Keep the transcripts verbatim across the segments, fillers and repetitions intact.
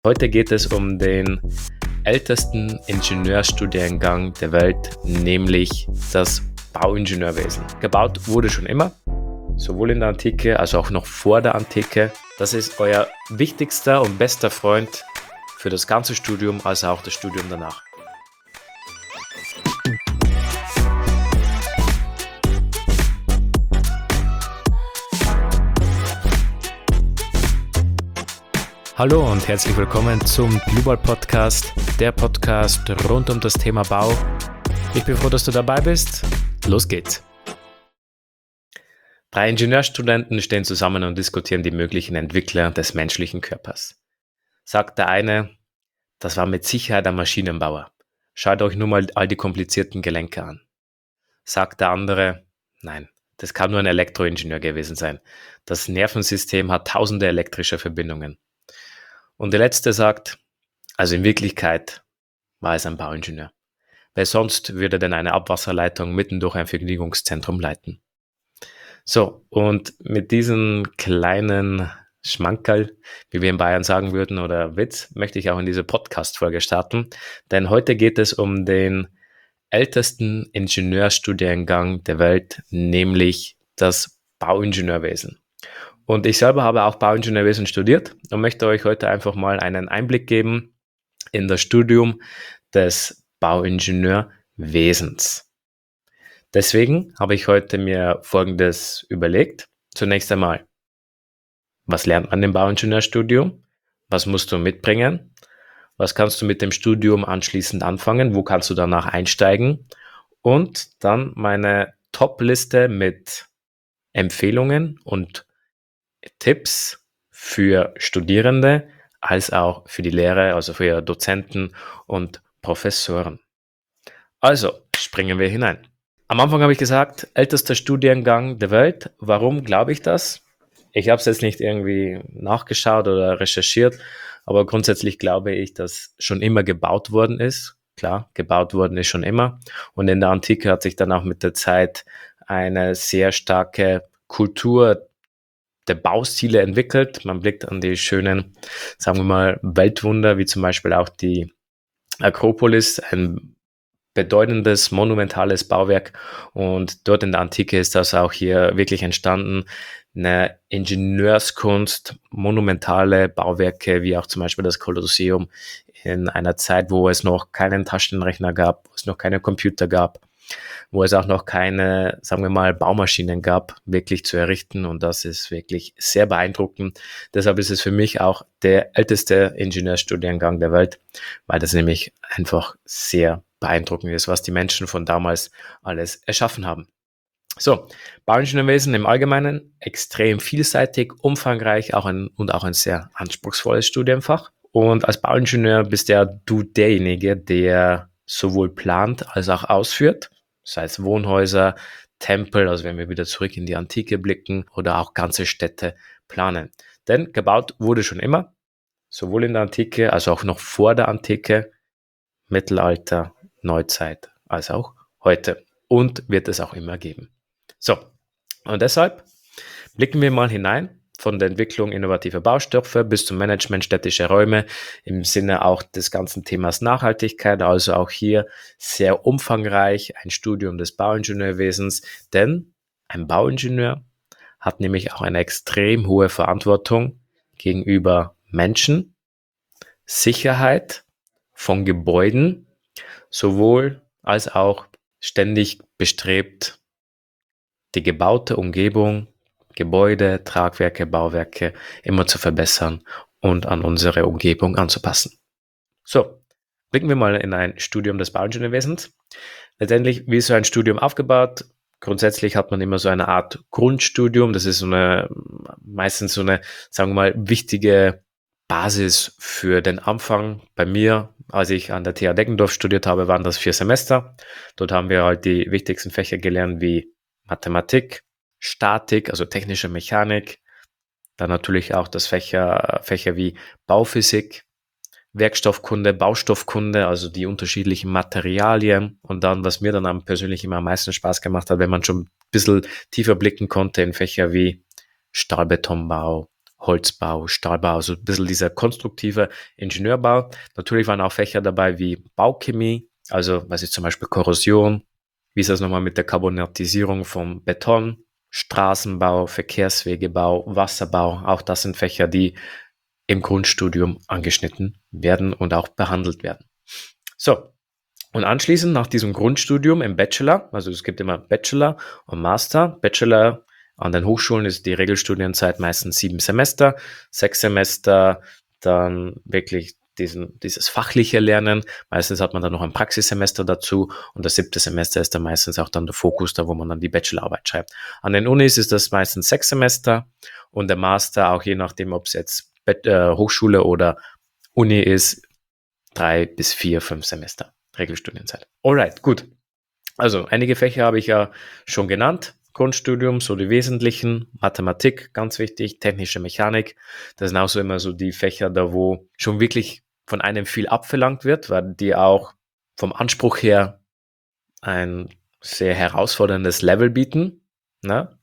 Heute geht es um den ältesten Ingenieurstudiengang der Welt, nämlich das Bauingenieurwesen. Gebaut wurde schon immer, sowohl in der Antike als auch noch vor der Antike. Das ist euer wichtigster und bester Freund für das ganze Studium, als auch das Studium danach. Hallo und herzlich willkommen zum Global Podcast, der Podcast rund um das Thema Bau. Ich bin froh, dass du dabei bist. Los geht's! Drei Ingenieurstudenten stehen zusammen und diskutieren die möglichen Entwickler des menschlichen Körpers. Sagt der eine, das war mit Sicherheit ein Maschinenbauer. Schaut euch nur mal all die komplizierten Gelenke an. Sagt der andere, nein, das kann nur ein Elektroingenieur gewesen sein. Das Nervensystem hat tausende elektrische Verbindungen. Und der letzte sagt, also in Wirklichkeit war es ein Bauingenieur. Wer sonst würde denn eine Abwasserleitung mitten durch ein Vergnügungszentrum leiten? So, und mit diesem kleinen Schmankerl, wie wir in Bayern sagen würden, oder Witz, möchte ich auch in diese Podcast-Folge starten. Denn heute geht es um den ältesten Ingenieurstudiengang der Welt, nämlich das Bauingenieurwesen. Und ich selber habe auch Bauingenieurwesen studiert und möchte euch heute einfach mal einen Einblick geben in das Studium des Bauingenieurwesens. Deswegen habe ich heute mir Folgendes überlegt. Zunächst einmal, was lernt man im Bauingenieurstudium? Was musst du mitbringen? Was kannst du mit dem Studium anschließend anfangen? Wo kannst du danach einsteigen? Und dann meine Top-Liste mit Empfehlungen und Tipps für Studierende als auch für die Lehre, also für Dozenten und Professoren. Also, springen wir hinein. Am Anfang habe ich gesagt, ältester Studiengang der Welt. Warum glaube ich das? Ich habe es jetzt nicht irgendwie nachgeschaut oder recherchiert, aber grundsätzlich glaube ich, dass schon immer gebaut worden ist. Klar, gebaut worden ist schon immer. Und in der Antike hat sich dann auch mit der Zeit eine sehr starke Kultur der Baustile entwickelt. Man blickt an die schönen, sagen wir mal, Weltwunder, wie zum Beispiel auch die Akropolis, ein bedeutendes, monumentales Bauwerk. Und dort in der Antike ist das auch hier wirklich entstanden. Eine Ingenieurskunst, monumentale Bauwerke, wie auch zum Beispiel das Kolosseum in einer Zeit, wo es noch keinen Taschenrechner gab, wo es noch keine Computer gab, wo es auch noch keine, sagen wir mal, Baumaschinen gab, wirklich zu errichten. Und das ist wirklich sehr beeindruckend. Deshalb ist es für mich auch der älteste Ingenieurstudiengang der Welt, weil das nämlich einfach sehr beeindruckend ist, was die Menschen von damals alles erschaffen haben. So, Bauingenieurwesen im Allgemeinen extrem vielseitig, umfangreich auch ein, und auch ein sehr anspruchsvolles Studienfach. Und als Bauingenieur bist ja du derjenige, der sowohl plant als auch ausführt, sei es Wohnhäuser, Tempel, also wenn wir wieder zurück in die Antike blicken, oder auch ganze Städte planen. Denn gebaut wurde schon immer, sowohl in der Antike als auch noch vor der Antike, Mittelalter, Neuzeit, als auch heute. Und wird es auch immer geben. So, und deshalb blicken wir mal hinein von der Entwicklung innovativer Baustoffe bis zum Management städtischer Räume im Sinne auch des ganzen Themas Nachhaltigkeit, also auch hier sehr umfangreich ein Studium des Bauingenieurwesens, denn ein Bauingenieur hat nämlich auch eine extrem hohe Verantwortung gegenüber Menschen, Sicherheit von Gebäuden, sowohl als auch ständig bestrebt, die gebaute Umgebung, Gebäude, Tragwerke, Bauwerke immer zu verbessern und an unsere Umgebung anzupassen. So, blicken wir mal in ein Studium des Bauingenieurwesens. Letztendlich, wie ist so ein Studium aufgebaut? Grundsätzlich hat man immer so eine Art Grundstudium. Das ist so eine, meistens so eine, sagen wir mal, wichtige Basis für den Anfang. Bei mir, als ich an der T H Deggendorf studiert habe, waren das vier Semester. Dort haben wir halt die wichtigsten Fächer gelernt wie Mathematik, Statik, also technische Mechanik, dann natürlich auch das Fächer, Fächer wie Bauphysik, Werkstoffkunde, Baustoffkunde, also die unterschiedlichen Materialien und dann, was mir dann am persönlich immer am meisten Spaß gemacht hat, wenn man schon ein bisschen tiefer blicken konnte in Fächer wie Stahlbetonbau, Holzbau, Stahlbau, also ein bisschen dieser konstruktive Ingenieurbau. Natürlich waren auch Fächer dabei wie Bauchemie, also was ist zum Beispiel Korrosion, wie ist das nochmal mit der Carbonatisierung vom Beton, Straßenbau, Verkehrswegebau, Wasserbau, auch das sind Fächer, die im Grundstudium angeschnitten werden und auch behandelt werden. So, und anschließend nach diesem Grundstudium im Bachelor, also es gibt immer Bachelor und Master. Bachelor an den Hochschulen ist die Regelstudienzeit meistens sieben Semester, sechs Semester dann wirklich diesen, dieses fachliche Lernen. Meistens hat man dann noch ein Praxissemester dazu und das siebte Semester ist dann meistens auch dann der Fokus, da wo man dann die Bachelorarbeit schreibt. An den Unis ist das meistens sechs Semester und der Master, auch je nachdem, ob es jetzt äh, Hochschule oder Uni ist, drei bis vier, fünf Semester Regelstudienzeit. Alright, gut. Also einige Fächer habe ich ja schon genannt. Grundstudium, so die wesentlichen, Mathematik, ganz wichtig, technische Mechanik. Das sind auch so immer so die Fächer, da wo schon wirklich von einem viel abverlangt wird, weil die auch vom Anspruch her ein sehr herausforderndes Level bieten. Ne?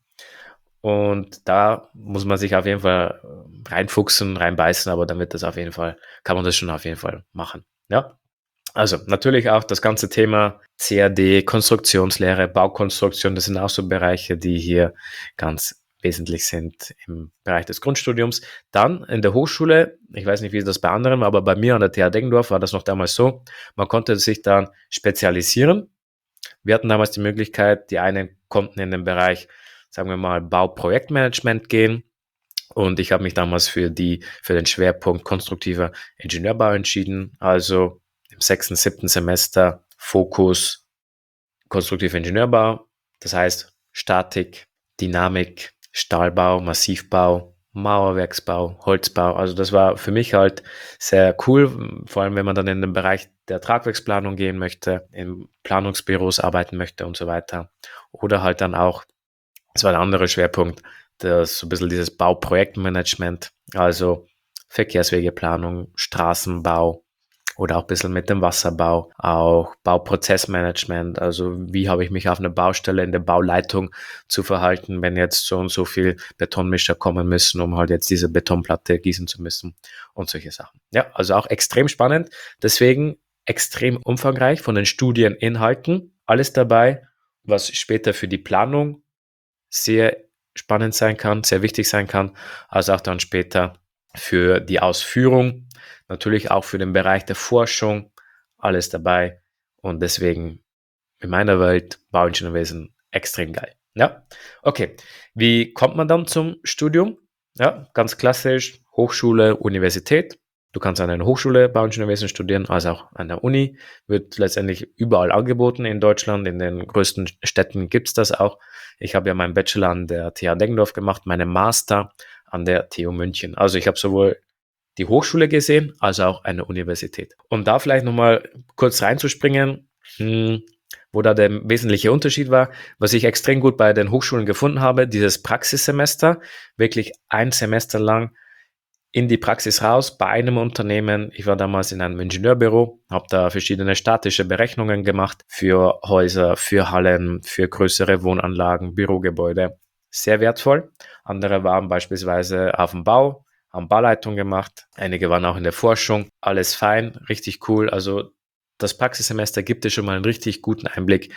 Und da muss man sich auf jeden Fall reinfuchsen, reinbeißen, aber damit das auf jeden Fall, kann man das schon auf jeden Fall machen. Ja. Also natürlich auch das ganze Thema C A D, Konstruktionslehre, Baukonstruktion, das sind auch so Bereiche, die hier ganz wesentlich sind im Bereich des Grundstudiums. Dann in der Hochschule, ich weiß nicht, wie das bei anderen war, aber bei mir an der T H Deggendorf war das noch damals so, man konnte sich dann spezialisieren. Wir hatten damals die Möglichkeit, die einen konnten in den Bereich, sagen wir mal, Bauprojektmanagement gehen. Und ich habe mich damals für die, für den Schwerpunkt konstruktiver Ingenieurbau entschieden. Also im sechsten, siebten Semester Fokus konstruktiver Ingenieurbau. Das heißt Statik, Dynamik, Stahlbau, Massivbau, Mauerwerksbau, Holzbau. Also das war für mich halt sehr cool, vor allem wenn man dann in den Bereich der Tragwerksplanung gehen möchte, in Planungsbüros arbeiten möchte und so weiter. Oder halt dann auch, das war der andere Schwerpunkt, das so ein bisschen dieses Bauprojektmanagement, also Verkehrswegeplanung, Straßenbau oder auch ein bisschen mit dem Wasserbau, auch Bauprozessmanagement, also wie habe ich mich auf einer Baustelle in der Bauleitung zu verhalten, wenn jetzt so und so viel Betonmischer kommen müssen, um halt jetzt diese Betonplatte gießen zu müssen und solche Sachen. Ja, also auch extrem spannend, deswegen extrem umfangreich von den Studieninhalten, alles dabei, was später für die Planung sehr spannend sein kann, sehr wichtig sein kann, als auch dann später für die Ausführung, natürlich auch für den Bereich der Forschung, alles dabei und deswegen in meiner Welt Bauingenieurwesen extrem geil. Ja, okay. Wie kommt man dann zum Studium? Ja, ganz klassisch, Hochschule, Universität. Du kannst an einer Hochschule Bauingenieurwesen studieren, als auch an der Uni. Wird letztendlich überall angeboten in Deutschland. In den größten Städten gibt es das auch. Ich habe ja meinen Bachelor an der T H Deggendorf gemacht, meinen Master an der T U München. Also ich habe sowohl die Hochschule gesehen, als auch eine Universität. Um da vielleicht nochmal kurz reinzuspringen, hm, wo da der wesentliche Unterschied war, was ich extrem gut bei den Hochschulen gefunden habe, dieses Praxissemester, wirklich ein Semester lang in die Praxis raus bei einem Unternehmen. Ich war damals in einem Ingenieurbüro, habe da verschiedene statische Berechnungen gemacht für Häuser, für Hallen, für größere Wohnanlagen, Bürogebäude. Sehr wertvoll. Andere waren beispielsweise auf dem Bau, haben Bauleitung gemacht. Einige waren auch in der Forschung. Alles fein, richtig cool. Also das Praxissemester gibt dir schon mal einen richtig guten Einblick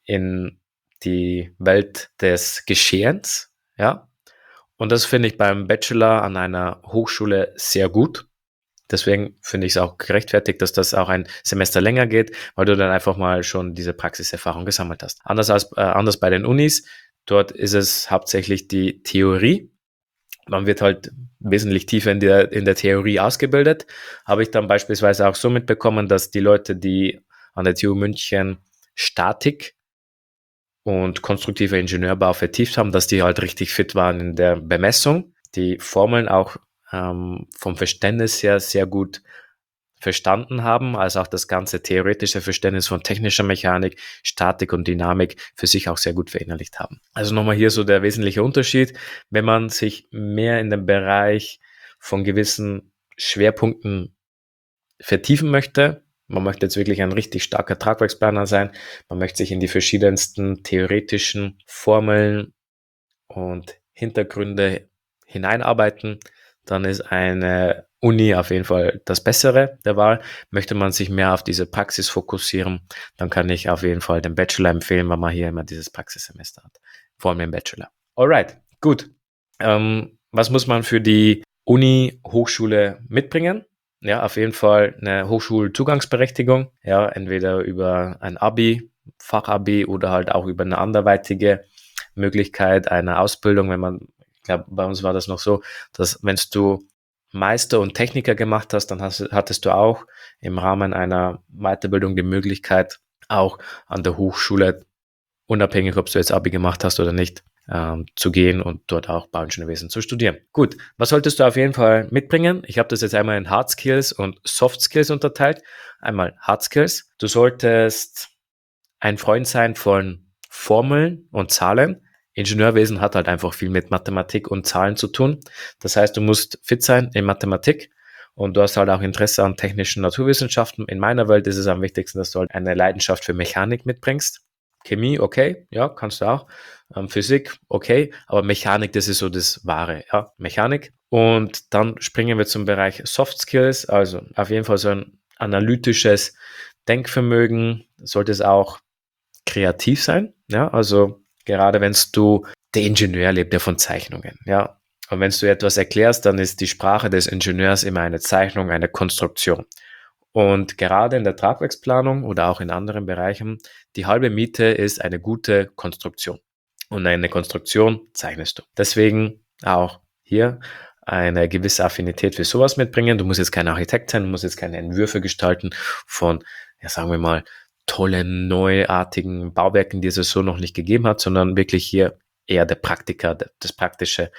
in die Welt des Geschehens, ja. Und das finde ich beim Bachelor an einer Hochschule sehr gut. Deswegen finde ich es auch gerechtfertigt, dass das auch ein Semester länger geht, weil du dann einfach mal schon diese Praxiserfahrung gesammelt hast. Anders als äh, anders bei den Unis, dort ist es hauptsächlich die Theorie. Man wird halt wesentlich tiefer in der, in der Theorie ausgebildet. Habe ich dann beispielsweise auch so mitbekommen, dass die Leute, die an der T U München Statik und konstruktiver Ingenieurbau vertieft haben, dass die halt richtig fit waren in der Bemessung, die Formeln auch ähm, vom Verständnis her sehr gut verstanden haben, als auch das ganze theoretische Verständnis von technischer Mechanik, Statik und Dynamik für sich auch sehr gut verinnerlicht haben. Also nochmal hier so der wesentliche Unterschied, wenn man sich mehr in den Bereich von gewissen Schwerpunkten vertiefen möchte, man möchte jetzt wirklich ein richtig starker Tragwerksplaner sein, man möchte sich in die verschiedensten theoretischen Formeln und Hintergründe hineinarbeiten, dann ist eine Uni auf jeden Fall das Bessere der Wahl. Möchte man sich mehr auf diese Praxis fokussieren, dann kann ich auf jeden Fall den Bachelor empfehlen, weil man hier immer dieses Praxissemester hat. Vor allem im Bachelor. Alright, gut. Ähm, was muss man für die Uni, Hochschule mitbringen? Ja, auf jeden Fall eine Hochschulzugangsberechtigung. Ja, entweder über ein Abi, Fachabi oder halt auch über eine anderweitige Möglichkeit einer Ausbildung, wenn man, ich glaube, bei uns war das noch so, dass wenn du Meister und Techniker gemacht hast, dann hast, hattest du auch im Rahmen einer Weiterbildung die Möglichkeit, auch an der Hochschule, unabhängig ob du jetzt Abi gemacht hast oder nicht, ähm, zu gehen und dort auch Bauingenieurwesen zu studieren. Gut, was solltest du auf jeden Fall mitbringen? Ich habe das jetzt einmal in Hard Skills und Soft Skills unterteilt. Einmal Hard Skills. Du solltest ein Freund sein von Formeln und Zahlen. Ingenieurwesen hat halt einfach viel mit Mathematik und Zahlen zu tun. Das heißt, du musst fit sein in Mathematik und du hast halt auch Interesse an technischen Naturwissenschaften. In meiner Welt ist es am wichtigsten, dass du halt eine Leidenschaft für Mechanik mitbringst. Chemie, okay, ja, kannst du auch. Ähm, Physik, okay, aber Mechanik, das ist so das Wahre, ja, Mechanik. Und dann springen wir zum Bereich Soft Skills, also auf jeden Fall so ein analytisches Denkvermögen, sollte es auch kreativ sein, ja, also gerade wenn du, der Ingenieur lebt ja von Zeichnungen, ja, und wenn du etwas erklärst, dann ist die Sprache des Ingenieurs immer eine Zeichnung, eine Konstruktion. Und gerade in der Tragwerksplanung oder auch in anderen Bereichen, die halbe Miete ist eine gute Konstruktion. Und eine Konstruktion zeichnest du. Deswegen auch hier eine gewisse Affinität für sowas mitbringen. Du musst jetzt kein Architekt sein, du musst jetzt keine Entwürfe gestalten von, ja, sagen wir mal, tollen, neuartigen Bauwerken, die es so noch nicht gegeben hat, sondern wirklich hier eher der Praktiker, das Praktische,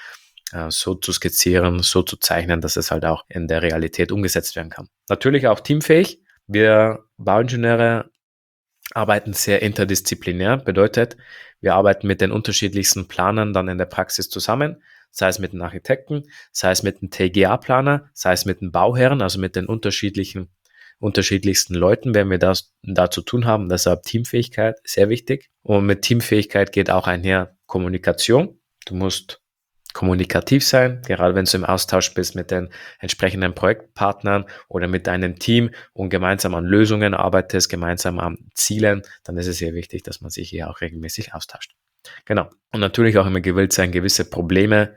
so zu skizzieren, so zu zeichnen, dass es halt auch in der Realität umgesetzt werden kann. Natürlich auch teamfähig. Wir Bauingenieure arbeiten sehr interdisziplinär, bedeutet, wir arbeiten mit den unterschiedlichsten Planern dann in der Praxis zusammen, sei es mit den Architekten, sei es mit dem T G A-Planer, sei es mit den Bauherren, also mit den unterschiedlichen, unterschiedlichsten Leuten, wenn wir das da zu tun haben. Deshalb Teamfähigkeit, sehr wichtig. Und mit Teamfähigkeit geht auch einher Kommunikation. Du musst kommunikativ sein, gerade wenn du im Austausch bist mit den entsprechenden Projektpartnern oder mit deinem Team und gemeinsam an Lösungen arbeitest, gemeinsam an Zielen, dann ist es sehr wichtig, dass man sich hier auch regelmäßig austauscht. Genau. Und natürlich auch immer gewillt sein, gewisse Probleme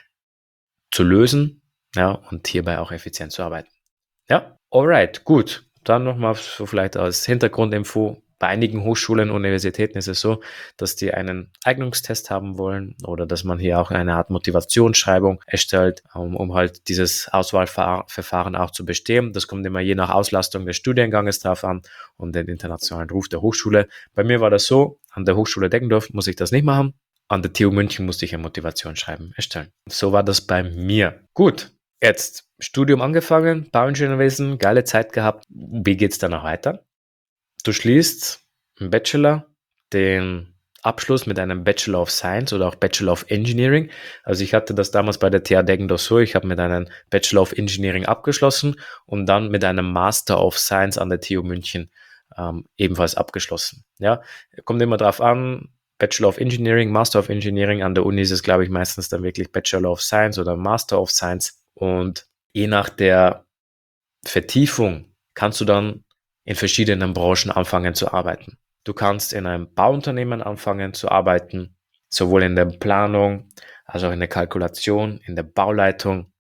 zu lösen, ja, und hierbei auch effizient zu arbeiten. Ja, alright, gut. Dann nochmal so vielleicht als Hintergrundinfo. Bei einigen Hochschulen und Universitäten ist es so, dass die einen Eignungstest haben wollen oder dass man hier auch eine Art Motivationsschreibung erstellt, um, um halt dieses Auswahlverfahren auch zu bestehen. Das kommt immer je nach Auslastung des Studienganges drauf an und den internationalen Ruf der Hochschule. Bei mir war das so, an der Hochschule Deggendorf muss ich das nicht machen. An der T U München musste ich ein Motivationsschreiben erstellen. So war das bei mir. Gut, jetzt Studium angefangen, Bauingenieurwesen, geile Zeit gehabt. Wie geht's danach weiter? Du schließt im Bachelor den Abschluss mit einem Bachelor of Science oder auch Bachelor of Engineering. Also ich hatte das damals bei der T H Deggendorf so, ich habe mit einem Bachelor of Engineering abgeschlossen und dann mit einem Master of Science an der T U München ähm, ebenfalls abgeschlossen. Ja, kommt immer drauf an, Bachelor of Engineering, Master of Engineering, an der Uni ist es, glaube ich, meistens dann wirklich Bachelor of Science oder Master of Science und je nach der Vertiefung kannst du dann in verschiedenen Branchen anfangen zu arbeiten. Du kannst in einem Bauunternehmen anfangen zu arbeiten, sowohl in der Planung als auch in der Kalkulation, in der Bauleitung.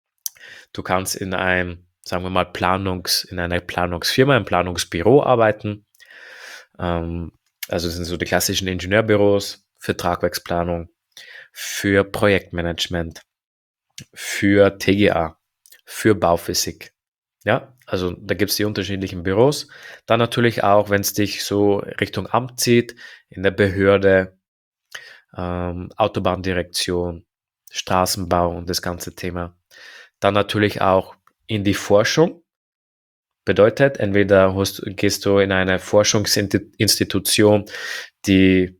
Du kannst in einem, sagen wir mal, Planungs, in einer Planungsfirma, im Planungsbüro arbeiten. Ähm, also das sind so die klassischen Ingenieurbüros für Tragwerksplanung, für Projektmanagement, für T G A, für Bauphysik. Ja, also da gibt es die unterschiedlichen Büros. Dann natürlich auch, wenn es dich so Richtung Amt zieht, in der Behörde, ähm, Autobahndirektion, Straßenbau und das ganze Thema. Dann natürlich auch in die Forschung. Bedeutet, entweder hast, gehst du in eine Forschungsinstitution, die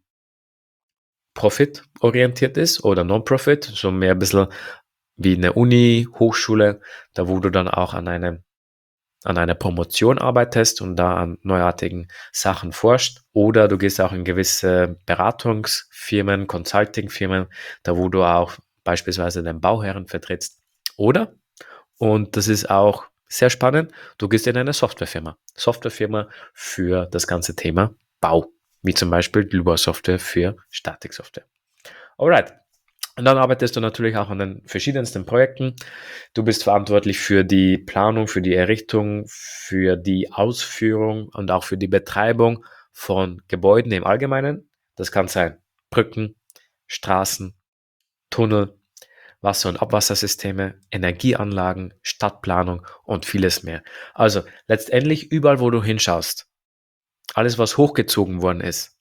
profitorientiert ist oder Non-Profit, so mehr ein bisschen wie eine Uni, Hochschule, da wo du dann auch an einem an einer Promotion arbeitest und da an neuartigen Sachen forscht. Oder du gehst auch in gewisse Beratungsfirmen, Consultingfirmen, da wo du auch beispielsweise den Bauherren vertrittst. Oder, und das ist auch sehr spannend, du gehst in eine Softwarefirma. Softwarefirma für das ganze Thema Bau, wie zum Beispiel die Lua-Software für Statiksoftware. Alright. Und dann arbeitest du natürlich auch an den verschiedensten Projekten. Du bist verantwortlich für die Planung, für die Errichtung, für die Ausführung und auch für die Betreibung von Gebäuden im Allgemeinen. Das kann sein Brücken, Straßen, Tunnel, Wasser- und Abwassersysteme, Energieanlagen, Stadtplanung und vieles mehr. Also letztendlich überall, wo du hinschaust, alles, was hochgezogen worden ist,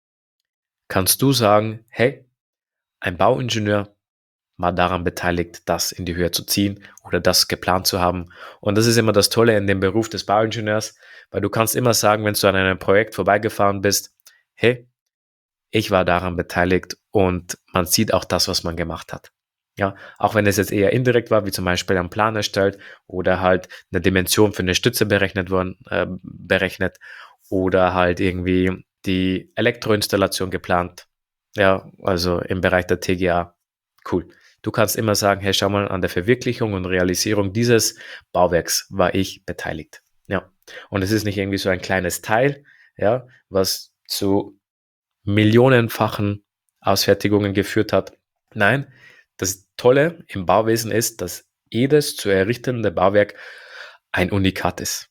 kannst du sagen, hey, ein Bauingenieur war daran beteiligt, das in die Höhe zu ziehen oder das geplant zu haben. Und das ist immer das Tolle in dem Beruf des Bauingenieurs, weil du kannst immer sagen, wenn du an einem Projekt vorbeigefahren bist, hey, ich war daran beteiligt und man sieht auch das, was man gemacht hat. Ja, auch wenn es jetzt eher indirekt war, wie zum Beispiel ein Plan erstellt oder halt eine Dimension für eine Stütze berechnet worden, äh, berechnet oder halt irgendwie die Elektroinstallation geplant. Ja, also im Bereich der T G A. Cool. Du kannst immer sagen, hey, schau mal, an der Verwirklichung und Realisierung dieses Bauwerks war ich beteiligt. Ja. Und es ist nicht irgendwie so ein kleines Teil, ja, was zu millionenfachen Ausfertigungen geführt hat. Nein, das Tolle im Bauwesen ist, dass jedes zu errichtende Bauwerk ein Unikat ist.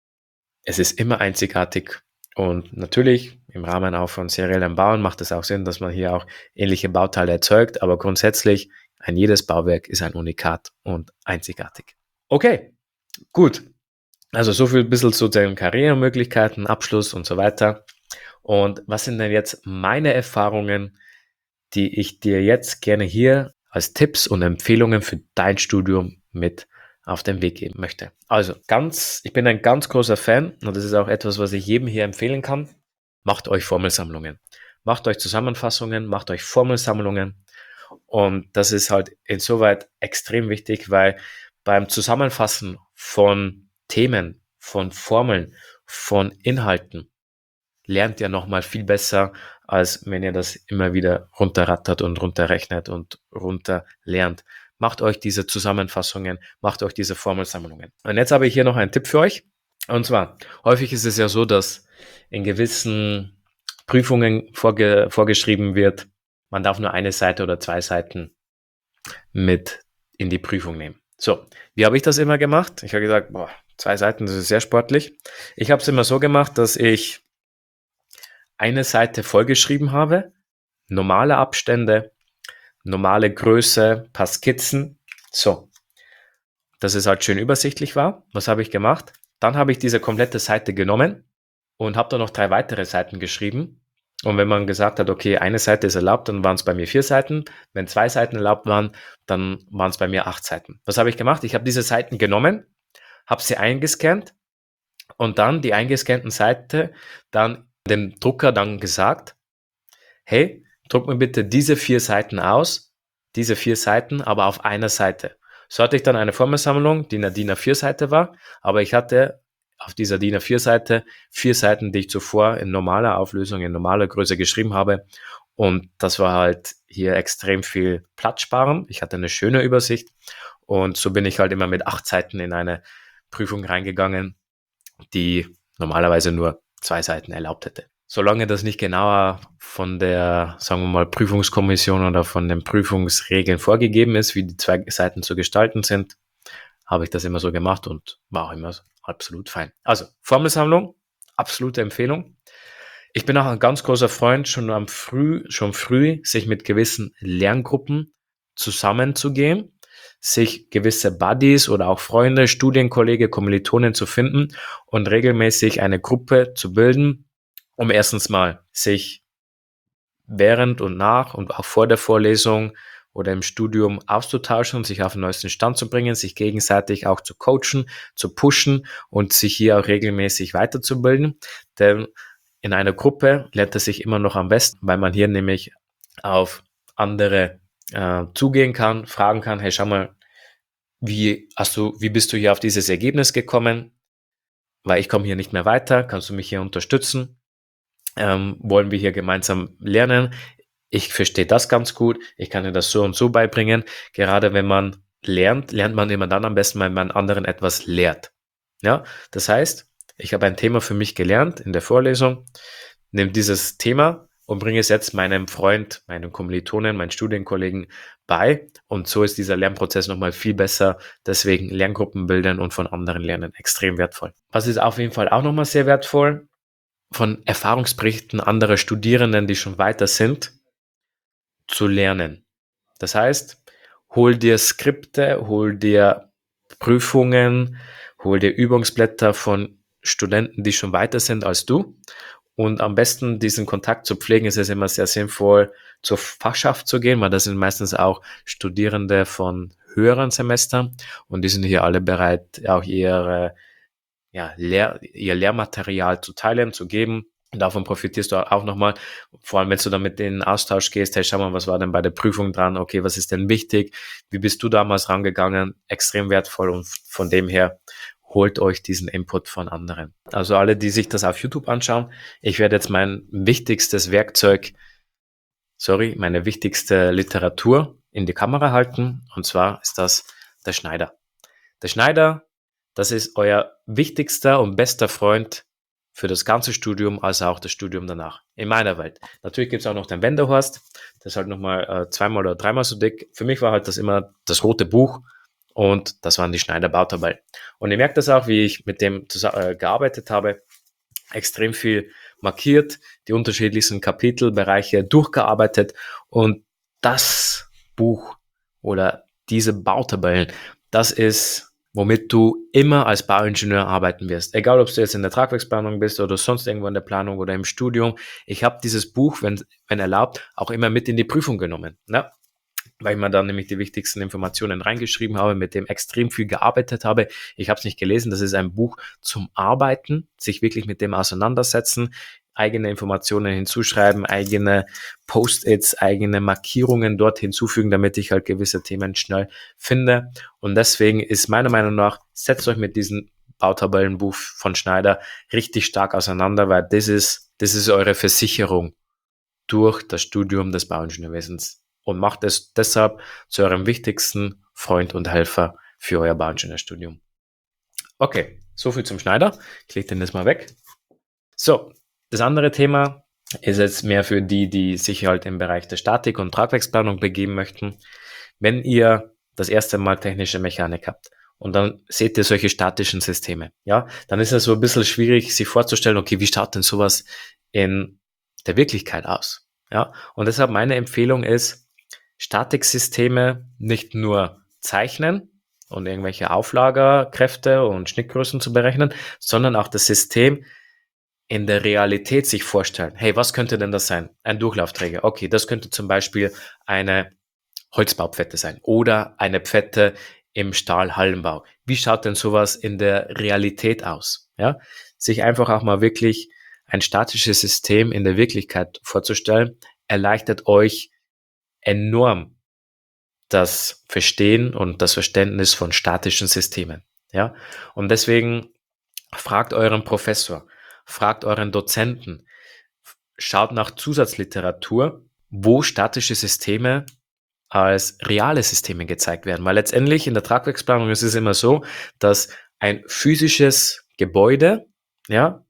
Es ist immer einzigartig und natürlich im Rahmen auch von seriellem Bauen macht es auch Sinn, dass man hier auch ähnliche Bauteile erzeugt, aber grundsätzlich ein jedes Bauwerk ist ein Unikat und einzigartig. Okay, gut. Also so viel ein bisschen zu den Karrieremöglichkeiten, Abschluss und so weiter. Und was sind denn jetzt meine Erfahrungen, die ich dir jetzt gerne hier als Tipps und Empfehlungen für dein Studium mit auf den Weg geben möchte? Also ganz, ich bin ein ganz großer Fan und das ist auch etwas, was ich jedem hier empfehlen kann. Macht euch Formelsammlungen. Macht euch Zusammenfassungen, macht euch Formelsammlungen. Und das ist halt insoweit extrem wichtig, weil beim Zusammenfassen von Themen, von Formeln, von Inhalten lernt ihr nochmal viel besser, als wenn ihr das immer wieder runterrattert und runterrechnet und runter lernt. Macht euch diese Zusammenfassungen, macht euch diese Formelsammlungen. Und jetzt habe ich hier noch einen Tipp für euch. Und zwar, häufig ist es ja so, dass in gewissen Prüfungen vorge vorgeschrieben wird, man darf nur eine Seite oder zwei Seiten mit in die Prüfung nehmen. So, wie habe ich das immer gemacht? Ich habe gesagt, boah, zwei Seiten, das ist sehr sportlich. Ich habe es immer so gemacht, dass ich eine Seite vollgeschrieben habe, normale Abstände, normale Größe, paar Skizzen. So, dass es halt schön übersichtlich war. Was habe ich gemacht? Dann habe ich diese komplette Seite genommen und habe da noch drei weitere Seiten geschrieben. Und wenn man gesagt hat, okay, eine Seite ist erlaubt, dann waren es bei mir vier Seiten. Wenn zwei Seiten erlaubt waren, dann waren es bei mir acht Seiten. Was habe ich gemacht? Ich habe diese Seiten genommen, habe sie eingescannt und dann die eingescannten Seite dann dem Drucker dann gesagt, hey, druck mir bitte diese vier Seiten aus, diese vier Seiten, aber auf einer Seite. So hatte ich dann eine Formelsammlung, die eine DIN A vier Seite war, aber ich hatte auf dieser DIN A vier Seite vier Seiten, die ich zuvor in normaler Auflösung, in normaler Größe geschrieben habe. Und das war halt hier extrem viel Platz sparen. Ich hatte eine schöne Übersicht und so bin ich halt immer mit acht Seiten in eine Prüfung reingegangen, die normalerweise nur zwei Seiten erlaubt hätte. Solange das nicht genauer von der, sagen wir mal, Prüfungskommission oder von den Prüfungsregeln vorgegeben ist, wie die zwei Seiten zu gestalten sind, habe ich das immer so gemacht und war auch immer absolut fein. Also, Formelsammlung, absolute Empfehlung. Ich bin auch ein ganz großer Freund, schon am früh, schon früh, sich mit gewissen Lerngruppen zusammenzugehen, sich gewisse Buddies oder auch Freunde, Studienkollege, Kommilitonen zu finden und regelmäßig eine Gruppe zu bilden, um erstens mal sich während und nach und auch vor der Vorlesung oder im Studium auszutauschen, sich auf den neuesten Stand zu bringen, sich gegenseitig auch zu coachen, zu pushen und sich hier auch regelmäßig weiterzubilden. Denn in einer Gruppe lernt es sich immer noch am besten, weil man hier nämlich auf andere äh, zugehen kann, fragen kann, hey, schau mal, wie hast du, wie bist du hier auf dieses Ergebnis gekommen? Weil ich komme hier nicht mehr weiter, kannst du mich hier unterstützen? Ähm, wollen wir hier gemeinsam lernen? Ich verstehe das ganz gut, ich kann dir das so und so beibringen. Gerade wenn man lernt, lernt man immer dann am besten, wenn man anderen etwas lehrt. Ja, das heißt, ich habe ein Thema für mich gelernt in der Vorlesung, nehme dieses Thema und bringe es jetzt meinem Freund, meinem Kommilitonen, meinen Studienkollegen bei. Und so ist dieser Lernprozess nochmal viel besser. Deswegen Lerngruppen bilden und von anderen lernen extrem wertvoll. Was ist auf jeden Fall auch nochmal sehr wertvoll? Von Erfahrungsberichten anderer Studierenden, die schon weiter sind, zu lernen. Das heißt, hol dir Skripte, hol dir Prüfungen, hol dir Übungsblätter von Studenten, die schon weiter sind als du. Und am besten diesen Kontakt zu pflegen, ist es immer sehr sinnvoll, zur Fachschaft zu gehen, weil das sind meistens auch Studierende von höheren Semestern und die sind hier alle bereit, auch ihre, ja, Lehr ihr Lehrmaterial zu teilen, zu geben. Und davon profitierst du auch nochmal, vor allem wenn du dann mit denen in Austausch gehst, hey, schau mal, was war denn bei der Prüfung dran, okay, was ist denn wichtig, wie bist du damals rangegangen, extrem wertvoll und von dem her holt euch diesen Input von anderen. Also alle, die sich das auf YouTube anschauen, ich werde jetzt mein wichtigstes Werkzeug, sorry, meine wichtigste Literatur in die Kamera halten und zwar ist das der Schneider. Der Schneider, das ist euer wichtigster und bester Freund für das ganze Studium, als auch das Studium danach. In meiner Welt. Natürlich gibt es auch noch den Wendehorst, das ist halt nochmal äh, zweimal oder dreimal so dick. Für mich war halt das immer das rote Buch und das waren die Schneider-Bautabellen. Und ihr merkt das auch, wie ich mit dem äh, gearbeitet habe, extrem viel markiert, die unterschiedlichsten Kapitelbereiche durchgearbeitet und das Buch oder diese Bautabellen, das ist, womit du immer als Bauingenieur arbeiten wirst. Egal, ob du jetzt in der Tragwerksplanung bist oder sonst irgendwo in der Planung oder im Studium. Ich habe dieses Buch, wenn, wenn erlaubt, auch immer mit in die Prüfung genommen. Ne? Weil ich mir dann nämlich die wichtigsten Informationen reingeschrieben habe, mit dem extrem viel gearbeitet habe. Ich habe es nicht gelesen, das ist ein Buch zum Arbeiten, sich wirklich mit dem auseinandersetzen, eigene Informationen hinzuschreiben, eigene Post-its, eigene Markierungen dort hinzufügen, damit ich halt gewisse Themen schnell finde. Und deswegen ist meiner Meinung nach, setzt euch mit diesem Bautabellenbuch von Schneider richtig stark auseinander, weil das ist, das ist eure Versicherung durch das Studium des Bauingenieurwesens und macht es deshalb zu eurem wichtigsten Freund und Helfer für euer Bauingenieurstudium. Okay, soviel zum Schneider. Ich lege den jetzt mal weg. So, das andere Thema ist jetzt mehr für die, die sich halt im Bereich der Statik und Tragwerksplanung begeben möchten. Wenn ihr das erste Mal technische Mechanik habt und dann seht ihr solche statischen Systeme, ja, dann ist es so ein bisschen schwierig, sich vorzustellen, okay, wie schaut denn sowas in der Wirklichkeit aus? Ja, und deshalb meine Empfehlung ist, Statiksysteme nicht nur zeichnen und irgendwelche Auflagerkräfte und Schnittgrößen zu berechnen, sondern auch das System in der Realität sich vorstellen. Hey, was könnte denn das sein? Ein Durchlaufträger. Okay, das könnte zum Beispiel eine Holzbaupfette sein oder eine Pfette im Stahlhallenbau. Wie schaut denn sowas in der Realität aus? Ja, sich einfach auch mal wirklich ein statisches System in der Wirklichkeit vorzustellen, erleichtert euch enorm das Verstehen und das Verständnis von statischen Systemen. Ja, und deswegen fragt euren Professor, fragt euren Dozenten, schaut nach Zusatzliteratur, wo statische Systeme als reale Systeme gezeigt werden. Weil letztendlich in der Tragwerksplanung ist es immer so, dass ein physisches Gebäude, ja,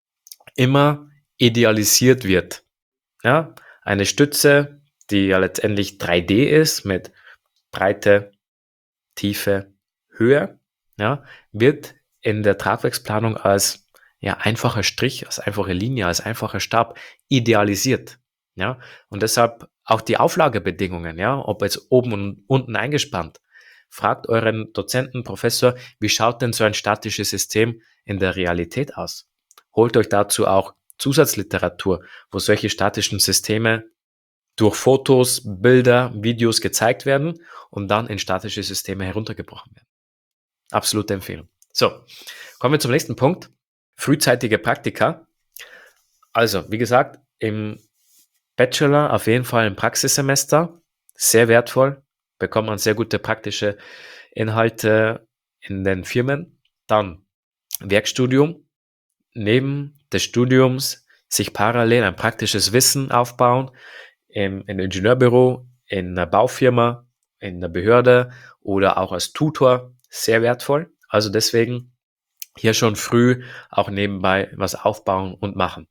immer idealisiert wird. Ja, eine Stütze, die ja letztendlich drei D ist mit Breite, Tiefe, Höhe, ja, wird in der Tragwerksplanung als ja, einfacher Strich, als einfache Linie, als einfacher Stab idealisiert. Ja, und deshalb auch die Auflagebedingungen, ja, ob jetzt oben und unten eingespannt. Fragt euren Dozenten, Professor, wie schaut denn so ein statisches System in der Realität aus? Holt euch dazu auch Zusatzliteratur, wo solche statischen Systeme durch Fotos, Bilder, Videos gezeigt werden und dann in statische Systeme heruntergebrochen werden. Absolute Empfehlung. So, kommen wir zum nächsten Punkt. Frühzeitige Praktika. Also, wie gesagt, im Bachelor auf jeden Fall ein Praxissemester. Sehr wertvoll. Bekommt man sehr gute praktische Inhalte in den Firmen. Dann Werkstudium. Neben des Studiums sich parallel ein praktisches Wissen aufbauen. Im, im Ingenieurbüro, in einer Baufirma, in der Behörde oder auch als Tutor sehr wertvoll. Also deswegen hier schon früh auch nebenbei was aufbauen und machen.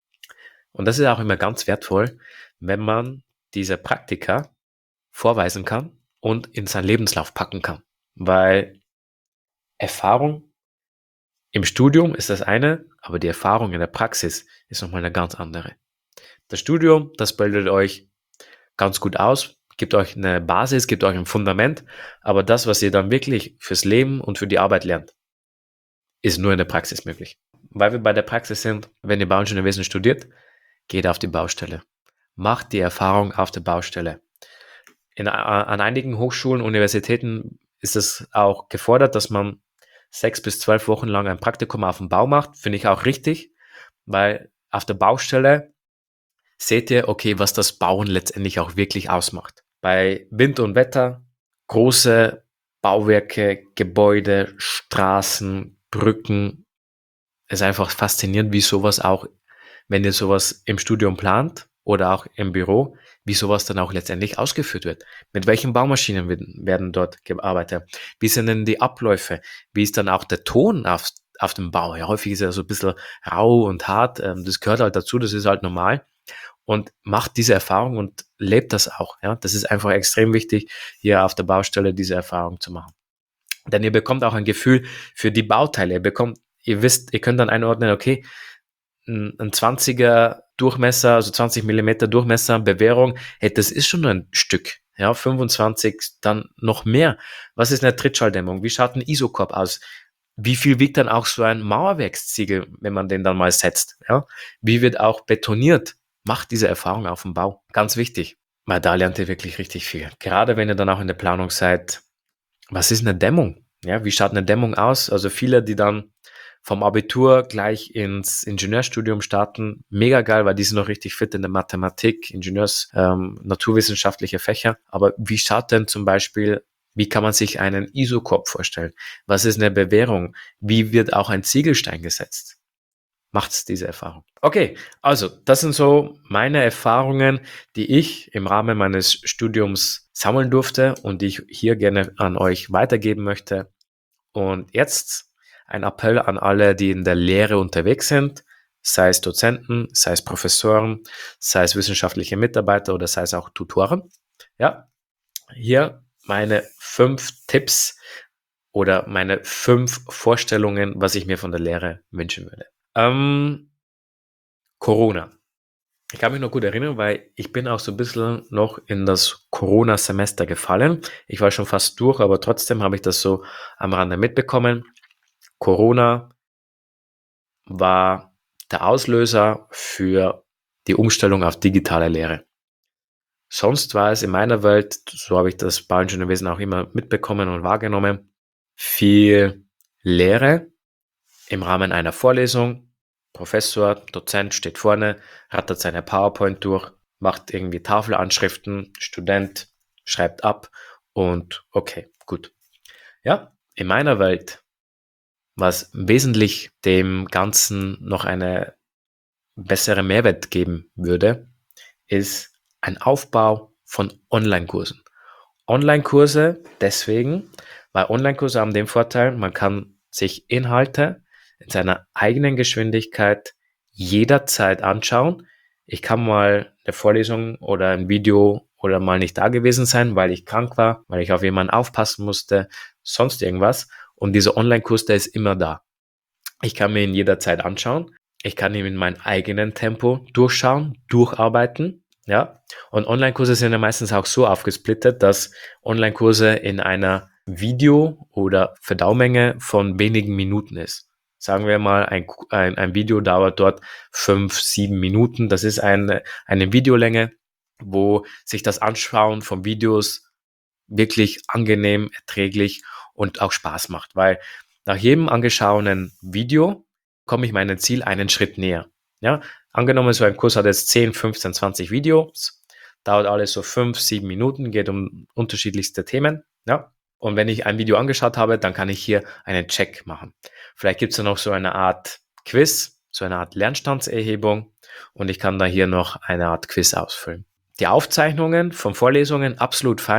Und das ist auch immer ganz wertvoll, wenn man diese Praktika vorweisen kann und in seinen Lebenslauf packen kann. Weil Erfahrung im Studium ist das eine, aber die Erfahrung in der Praxis ist nochmal eine ganz andere. Das Studium, das bildet euch ganz gut aus, gibt euch eine Basis, gibt euch ein Fundament, aber das, was ihr dann wirklich fürs Leben und für die Arbeit lernt, ist nur in der Praxis möglich. Weil wir bei der Praxis sind, wenn ihr Bauingenieurwesen studiert, geht auf die Baustelle. Macht die Erfahrung auf der Baustelle. In, an einigen Hochschulen, Universitäten ist es auch gefordert, dass man sechs bis zwölf Wochen lang ein Praktikum auf dem Bau macht. Finde ich auch richtig, weil auf der Baustelle seht ihr, okay, was das Bauen letztendlich auch wirklich ausmacht. Bei Wind und Wetter, große Bauwerke, Gebäude, Straßen, Brücken, ist einfach faszinierend, wie sowas auch, wenn ihr sowas im Studium plant oder auch im Büro, wie sowas dann auch letztendlich ausgeführt wird. Mit welchen Baumaschinen werden dort gearbeitet? Wie sind denn die Abläufe? Wie ist dann auch der Ton auf, auf dem Bau? Ja, häufig ist er so ein bisschen rau und hart. Das gehört halt dazu, das ist halt normal. Und macht diese Erfahrung und lebt das auch. Ja, das ist einfach extrem wichtig, hier auf der Baustelle diese Erfahrung zu machen. Denn ihr bekommt auch ein Gefühl für die Bauteile. Ihr bekommt, ihr wisst, ihr könnt dann einordnen, okay, ein zwanziger Durchmesser, also zwanzig Millimeter Durchmesser, Bewährung, hey, das ist schon ein Stück. Ja, fünfundzwanzig, dann noch mehr. Was ist eine Trittschalldämmung? Wie schaut ein Isokorb aus? Wie viel wiegt dann auch so ein Mauerwerksziegel, wenn man den dann mal setzt? Ja, wie wird auch betoniert? Macht diese Erfahrung auf dem Bau. Ganz wichtig, weil da lernt ihr wirklich richtig viel. Gerade wenn ihr dann auch in der Planung seid, was ist eine Dämmung? Ja, wie schaut eine Dämmung aus? Also viele, die dann vom Abitur gleich ins Ingenieurstudium starten, mega geil, weil die sind noch richtig fit in der Mathematik, Ingenieurs, ähm, naturwissenschaftliche Fächer. Aber wie schaut denn zum Beispiel, wie kann man sich einen Isokorb vorstellen? Was ist eine Bewährung? Wie wird auch ein Ziegelstein gesetzt? Macht's diese Erfahrung. Okay, also das sind so meine Erfahrungen, die ich im Rahmen meines Studiums sammeln durfte und die ich hier gerne an euch weitergeben möchte. Und jetzt ein Appell an alle, die in der Lehre unterwegs sind, sei es Dozenten, sei es Professoren, sei es wissenschaftliche Mitarbeiter oder sei es auch Tutoren. Ja, hier meine fünf Tipps oder meine fünf Vorstellungen, was ich mir von der Lehre wünschen würde. Ähm, Corona. Ich kann mich noch gut erinnern, weil ich bin auch so ein bisschen noch in das Corona-Semester gefallen. Ich war schon fast durch, aber trotzdem habe ich das so am Rande mitbekommen. Corona war der Auslöser für die Umstellung auf digitale Lehre. Sonst war es in meiner Welt, so habe ich das Bauingenieurwesen auch immer mitbekommen und wahrgenommen, viel Lehre im Rahmen einer Vorlesung. Professor, Dozent steht vorne, rattert seine PowerPoint durch, macht irgendwie Tafelanschriften, Student schreibt ab und okay, gut. Ja, in meiner Welt, was wesentlich dem Ganzen noch eine bessere Mehrwert geben würde, ist ein Aufbau von Online-Kursen. Online-Kurse deswegen, weil Online-Kurse haben den Vorteil, man kann sich Inhalte in seiner eigenen Geschwindigkeit jederzeit anschauen. Ich kann mal eine Vorlesung oder ein Video oder mal nicht da gewesen sein, weil ich krank war, weil ich auf jemanden aufpassen musste, sonst irgendwas. Und dieser Online-Kurs, der ist immer da. Ich kann mir ihn jederzeit anschauen. Ich kann ihn in meinem eigenen Tempo durchschauen, durcharbeiten. Ja, und Online-Kurse sind ja meistens auch so aufgesplittet, dass Online-Kurse in einer Video- oder Verdaumenge von wenigen Minuten ist. Sagen wir mal, ein, ein, ein Video dauert dort fünf, sieben Minuten. Das ist eine, eine Videolänge, wo sich das Anschauen von Videos wirklich angenehm, erträglich und auch Spaß macht, weil nach jedem angeschauenen Video komme ich meinem Ziel einen Schritt näher. Ja, angenommen, so ein Kurs hat jetzt zehn, fünfzehn, zwanzig Videos, dauert alles so fünf, sieben Minuten, geht um unterschiedlichste Themen. Ja, und wenn ich ein Video angeschaut habe, dann kann ich hier einen Check machen. Vielleicht gibt es dann noch so eine Art Quiz, so eine Art Lernstandserhebung und ich kann da hier noch eine Art Quiz ausfüllen. Die Aufzeichnungen von Vorlesungen absolut fein,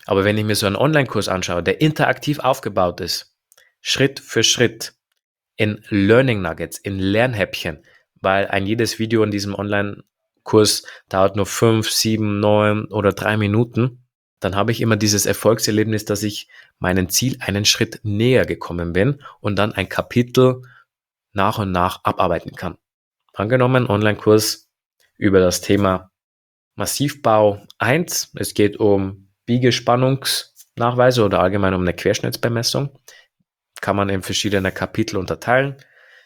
Aber wenn ich mir so einen Online-Kurs anschaue, der interaktiv aufgebaut ist, Schritt für Schritt, in Learning Nuggets, in Lernhäppchen, weil ein jedes Video in diesem Online-Kurs dauert nur fünf, sieben, neun oder drei Minuten, dann habe ich immer dieses Erfolgserlebnis, dass ich meinem Ziel einen Schritt näher gekommen bin und dann ein Kapitel nach und nach abarbeiten kann. Angenommen, Online-Kurs über das Thema Massivbau eins. Es geht um Biegespannungsnachweise oder allgemein um eine Querschnittsbemessung. Kann man in verschiedene Kapitel unterteilen.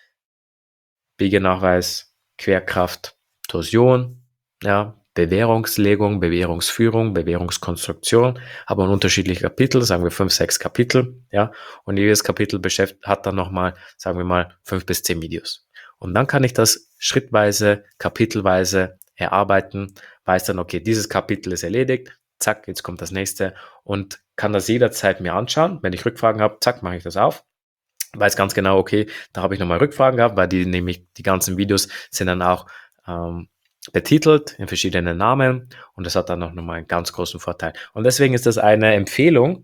Biegenachweis, Querkraft, Torsion, ja, Bewährungslegung, Bewährungsführung, Bewährungskonstruktion, aber ein unterschiedliche Kapitel, sagen wir fünf, sechs Kapitel, ja, und jedes Kapitel beschäftigt, hat dann nochmal, sagen wir mal, fünf bis zehn Videos. Und dann kann ich das schrittweise, kapitelweise erarbeiten, weiß dann, okay, dieses Kapitel ist erledigt, zack, jetzt kommt das nächste und kann das jederzeit mir anschauen. Wenn ich Rückfragen habe, zack, mache ich das auf. Weiß ganz genau, okay, da habe ich nochmal Rückfragen gehabt, weil die nämlich, die ganzen Videos sind dann auch ähm, betitelt in verschiedenen Namen und das hat dann noch nochmal einen ganz großen Vorteil. Und deswegen ist das eine Empfehlung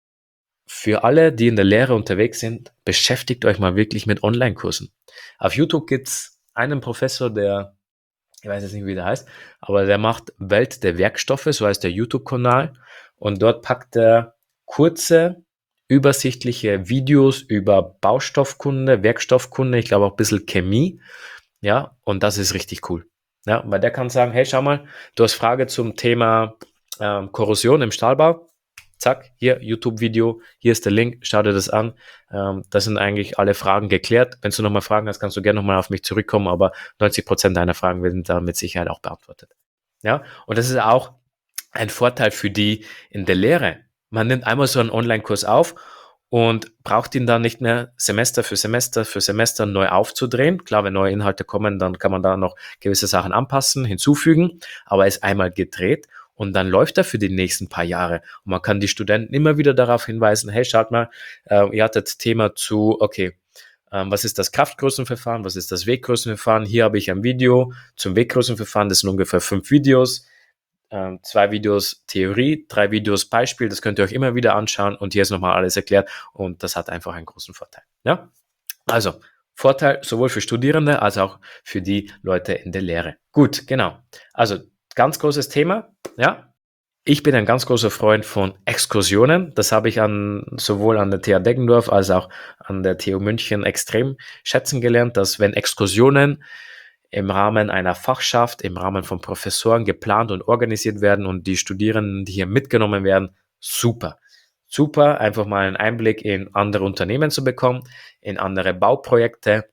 für alle, die in der Lehre unterwegs sind, beschäftigt euch mal wirklich mit Online-Kursen. Auf YouTube gibt's einen Professor, der, ich weiß jetzt nicht, wie der heißt, aber der macht Welt der Werkstoffe, so heißt der YouTube-Kanal und dort packt er kurze, übersichtliche Videos über Baustoffkunde, Werkstoffkunde, ich glaube auch ein bisschen Chemie, ja, und das ist richtig cool. Ja, weil der kann sagen, hey, schau mal, du hast Frage zum Thema ähm, Korrosion im Stahlbau, zack, hier YouTube-Video, hier ist der Link, schau dir das an, ähm, das sind eigentlich alle Fragen geklärt. Wenn du nochmal Fragen hast, kannst du gerne nochmal auf mich zurückkommen, aber neunzig Prozent deiner Fragen werden da mit Sicherheit auch beantwortet. Ja, und das ist auch ein Vorteil für die in der Lehre. Man nimmt einmal so einen Online-Kurs auf und braucht ihn dann nicht mehr Semester für Semester für Semester neu aufzudrehen. Klar, wenn neue Inhalte kommen, dann kann man da noch gewisse Sachen anpassen, hinzufügen, aber er ist einmal gedreht und dann läuft er für die nächsten paar Jahre. Und man kann die Studenten immer wieder darauf hinweisen, hey, schaut mal, äh, ihr hattet Thema zu, okay, ähm, was ist das Kraftgrößenverfahren, was ist das Weggrößenverfahren? Hier habe ich ein Video zum Weggrößenverfahren, das sind ungefähr fünf Videos. Ähm, zwei Videos Theorie, drei Videos Beispiel, das könnt ihr euch immer wieder anschauen und hier ist nochmal alles erklärt und das hat einfach einen großen Vorteil. Ja? Also, Vorteil sowohl für Studierende als auch für die Leute in der Lehre. Gut, genau. Also, ganz großes Thema, ja. Ich bin ein ganz großer Freund von Exkursionen. Das habe ich an, sowohl an der T H Deggendorf als auch an der T U München extrem schätzen gelernt, dass wenn Exkursionen im Rahmen einer Fachschaft, im Rahmen von Professoren geplant und organisiert werden und die Studierenden, die hier mitgenommen werden, super. Super, einfach mal einen Einblick in andere Unternehmen zu bekommen, in andere Bauprojekte,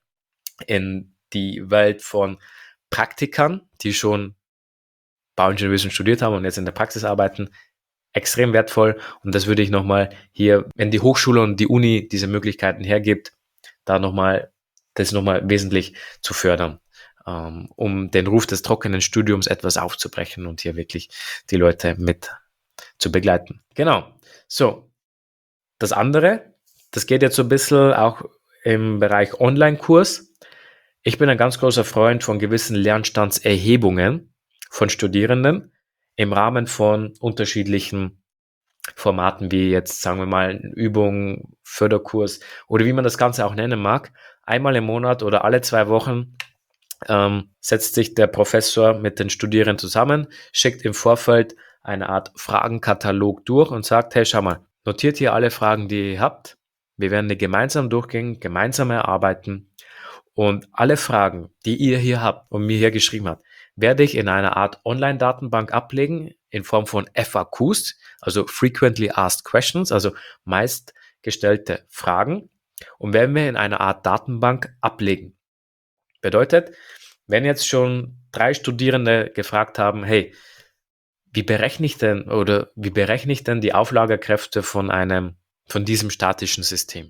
in die Welt von Praktikern, die schon Bauingenieurwesen studiert haben und jetzt in der Praxis arbeiten. Extrem wertvoll und das würde ich nochmal hier, wenn die Hochschule und die Uni diese Möglichkeiten hergibt, da nochmal, das nochmal wesentlich zu fördern, um den Ruf des trockenen Studiums etwas aufzubrechen und hier wirklich die Leute mit zu begleiten. Genau. So, das andere, das geht jetzt so ein bisschen auch im Bereich Online-Kurs. Ich bin ein ganz großer Freund von gewissen Lernstandserhebungen von Studierenden im Rahmen von unterschiedlichen Formaten wie jetzt, sagen wir mal, Übung, Förderkurs oder wie man das Ganze auch nennen mag. Einmal im Monat oder alle zwei Wochen ähm, setzt sich der Professor mit den Studierenden zusammen, schickt im Vorfeld eine Art Fragenkatalog durch und sagt, hey, schau mal, notiert hier alle Fragen, die ihr habt. Wir werden die gemeinsam durchgehen, gemeinsam erarbeiten und alle Fragen, die ihr hier habt und mir hier geschrieben habt, werde ich in einer Art Online-Datenbank ablegen in Form von F A Qs, also Frequently Asked Questions, also meist gestellte Fragen und werden wir in einer Art Datenbank ablegen. Bedeutet, wenn jetzt schon drei Studierende gefragt haben, hey, wie berechne ich denn oder wie berechne ich denn die Auflagerkräfte von einem, von diesem statischen System?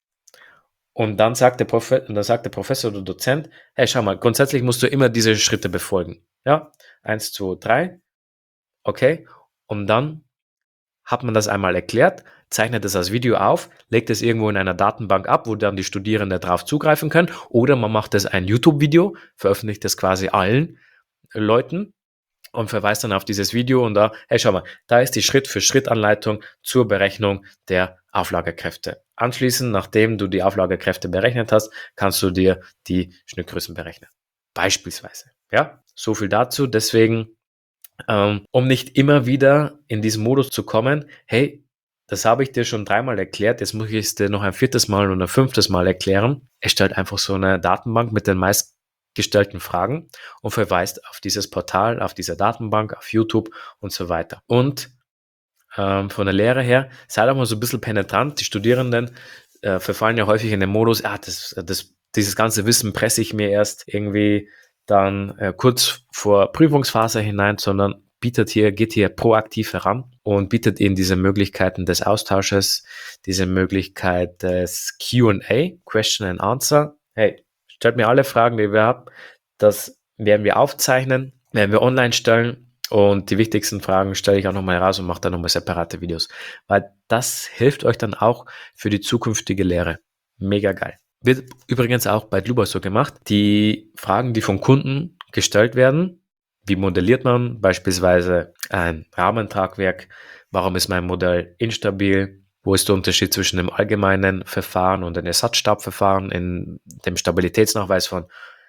Und dann sagt der Profe- dann sagt der Professor oder Dozent, hey, schau mal, grundsätzlich musst du immer diese Schritte befolgen. Ja, eins, zwei, drei, okay. Und dann hat man das einmal erklärt, zeichnet es als Video auf, legt es irgendwo in einer Datenbank ab, wo dann die Studierenden darauf zugreifen können. Oder man macht es ein YouTube-Video, veröffentlicht es quasi allen Leuten und verweist dann auf dieses Video und da, hey, schau mal, da ist die Schritt-für-Schritt-Anleitung zur Berechnung der Auflagekräfte. Anschließend, nachdem du die Auflagekräfte berechnet hast, kannst du dir die Schnittgrößen berechnen. Beispielsweise. Ja, so viel dazu. Deswegen, ähm, um nicht immer wieder in diesen Modus zu kommen, hey, das habe ich dir schon dreimal erklärt, jetzt muss ich es dir noch ein viertes Mal oder ein fünftes Mal erklären. Erstellt einfach so eine Datenbank mit den meistgestellten Fragen und verweist auf dieses Portal, auf diese Datenbank, auf YouTube und so weiter. Und ähm, von der Lehre her, seid auch mal so ein bisschen penetrant. Die Studierenden äh, verfallen ja häufig in den Modus, ah, das, das, dieses ganze Wissen presse ich mir erst irgendwie dann äh, kurz vor Prüfungsphase hinein, sondern bietet hier, geht hier proaktiv heran und bietet ihnen diese Möglichkeiten des Austausches, diese Möglichkeit des Q and A, Question and Answer. Hey, stellt mir alle Fragen, die wir haben. Das werden wir aufzeichnen, werden wir online stellen und die wichtigsten Fragen stelle ich auch nochmal raus und mache dann nochmal separate Videos, weil das hilft euch dann auch für die zukünftige Lehre. Mega geil. Wird übrigens auch bei Dluba so gemacht. Die Fragen, die vom Kunden gestellt werden, wie modelliert man beispielsweise ein Rahmentragwerk? Warum ist mein Modell instabil? Wo ist der Unterschied zwischen dem allgemeinen Verfahren und dem Ersatzstabverfahren in dem Stabilitätsnachweis von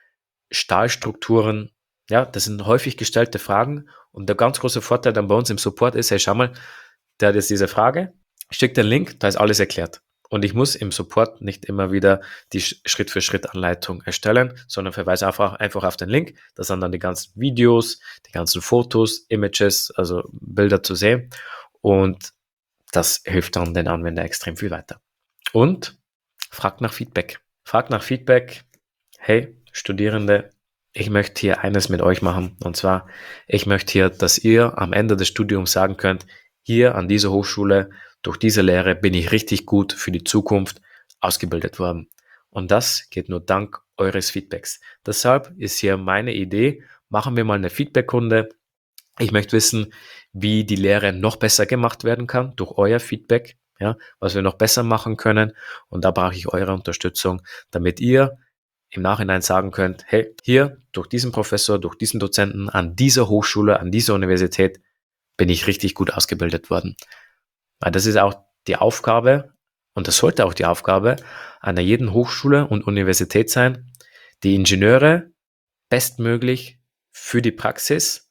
Stahlstrukturen? Ja, das sind häufig gestellte Fragen und der ganz große Vorteil dann bei uns im Support ist, hey, schau mal, der hat jetzt diese Frage, schickt den Link, da ist alles erklärt. Und ich muss im Support nicht immer wieder die Schritt-für-Schritt-Anleitung erstellen, sondern verweise einfach, einfach auf den Link. Da sind dann die ganzen Videos, die ganzen Fotos, Images, also Bilder zu sehen. Und das hilft dann den Anwender extrem viel weiter. Und fragt nach Feedback. Fragt nach Feedback. Hey, Studierende, ich möchte hier eines mit euch machen. Und zwar, ich möchte hier, dass ihr am Ende des Studiums sagen könnt, hier an dieser Hochschule, durch diese Lehre bin ich richtig gut für die Zukunft ausgebildet worden. Und das geht nur dank eures Feedbacks. Deshalb ist hier meine Idee, machen wir mal eine Feedback-Runde. Ich möchte wissen, wie die Lehre noch besser gemacht werden kann durch euer Feedback, ja, was wir noch besser machen können. Und da brauche ich eure Unterstützung, damit ihr im Nachhinein sagen könnt, hey, hier durch diesen Professor, durch diesen Dozenten an dieser Hochschule, an dieser Universität bin ich richtig gut ausgebildet worden. Weil das ist auch die Aufgabe, und das sollte auch die Aufgabe einer jeden Hochschule und Universität sein, die Ingenieure bestmöglich für die Praxis,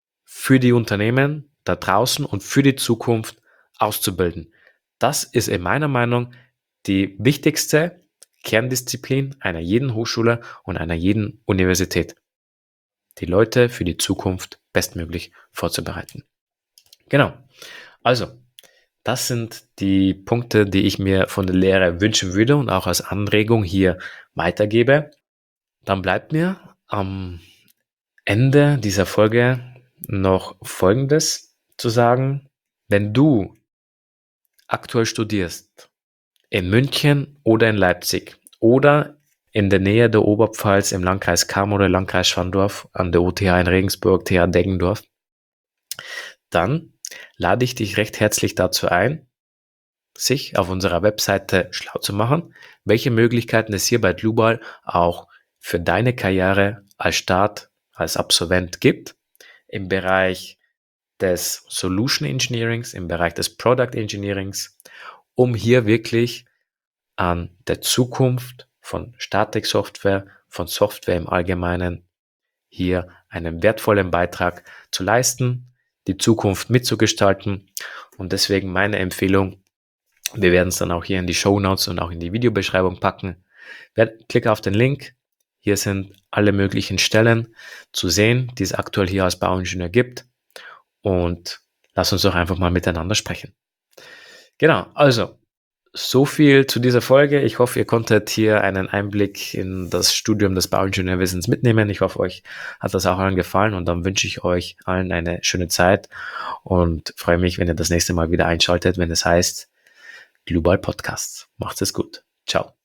für die Unternehmen da draußen und für die Zukunft auszubilden. Das ist in meiner Meinung die wichtigste Kerndisziplin einer jeden Hochschule und einer jeden Universität. Die Leute für die Zukunft bestmöglich vorzubereiten. Genau. Also, das sind die Punkte, die ich mir von der Lehre wünschen würde und auch als Anregung hier weitergebe. Dann bleibt mir am Ende dieser Folge noch Folgendes zu sagen. Wenn du aktuell studierst, in München oder in Leipzig oder in der Nähe der Oberpfalz im Landkreis Cham oder Landkreis Schwandorf an der U T H in Regensburg, T H Deggendorf, dann lade ich dich recht herzlich dazu ein, sich auf unserer Webseite schlau zu machen, welche Möglichkeiten es hier bei Dlubal auch für deine Karriere als Start, als Absolvent gibt, im Bereich des Solution Engineerings, im Bereich des Product Engineerings, um hier wirklich an der Zukunft von Statik-Software, von Software im Allgemeinen, hier einen wertvollen Beitrag zu leisten, die Zukunft mitzugestalten. Und deswegen meine Empfehlung, wir werden es dann auch hier in die Shownotes und auch in die Videobeschreibung packen. Klicke auf den Link. Hier sind alle möglichen Stellen zu sehen, die es aktuell hier als Bauingenieur gibt. Und lass uns doch einfach mal miteinander sprechen. Genau, also so viel zu dieser Folge. Ich hoffe, ihr konntet hier einen Einblick in das Studium des Bauingenieurwissens mitnehmen. Ich hoffe, euch hat das auch allen gefallen und dann wünsche ich euch allen eine schöne Zeit und freue mich, wenn ihr das nächste Mal wieder einschaltet, wenn es heißt Global Podcast. Macht es gut. Ciao.